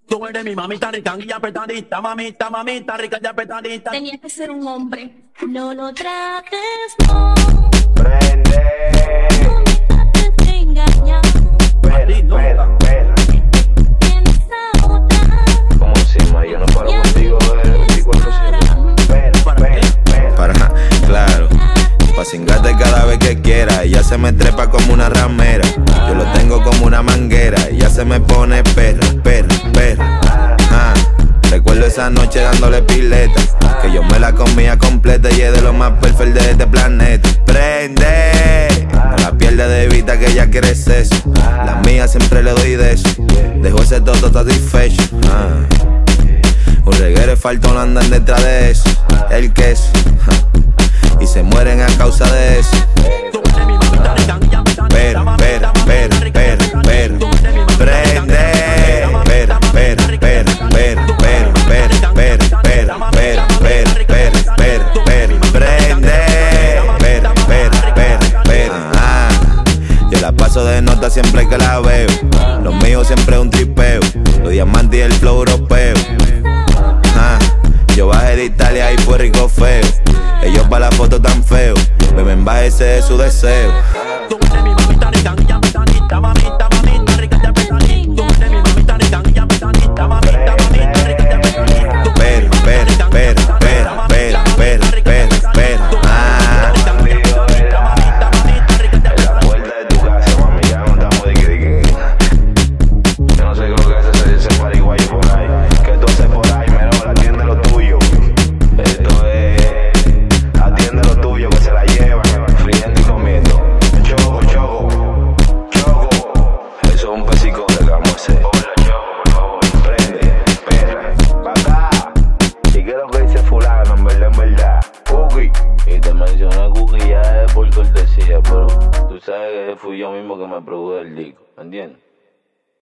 Tú eres mi mamita rica y apretadita, mamita, mamita rica y apretadita. Tenía que ser un hombre, no lo trates, no. Prende. No me trates de engañar. Perra. Tienes a otra. Como encima, yo no paro contigo de 24/7. Para, claro, pa' cingarte cada vez que quiera. Ella se me trepa como una ramera, yo lo tengo como una manguera. Ella se me pone perra. Recuerdo esa noche dándole pileta, que yo me la comía completa y es de lo más perfecto de este planeta. Prende, no la pierde de vista que ella quiere eso. La mía siempre le doy de eso, dejo ese toto satisfecho. Un reguero faltón andan detrás de eso, el queso, y se mueren a causa de eso. Tú eres mi mamita rica y apretadita, mamita, mamita rica y apretadita. Yo la paso de nota siempre que la veo. Lo mío siempre es un tripeo, los diamantes y el flow europeo. Yo bajé de Italia y fue rico feo. Ellos pa' la foto tan feo, beben bájese de su deseo. Tú eres mi mamita rica y apretadita, mamita, mamita rica y apretadita. Tú eres mi mamita rica y apretadita, mamita, mamita rica y apretadita. La puerta de tu casa, mami, ya no estamos de yo no sé qué es lo que hace ese pariguayo por ahí. Que tú haces por ahí, menor, atiende lo tuyo. Esto es, atiende lo tuyo, que se la llevan, friendo y comiendo. Choco. Eso es un pesico que vamos a hacer. Hola, Choco, por favor, prende, perra, pa' acá. ¿Y qué es lo que dice fulano, en verdad? Cookie. Y te mencioné Cookie ya es por cortesía, pero tú sabes que fui yo mismo que me produje el disco, ¿entiendes?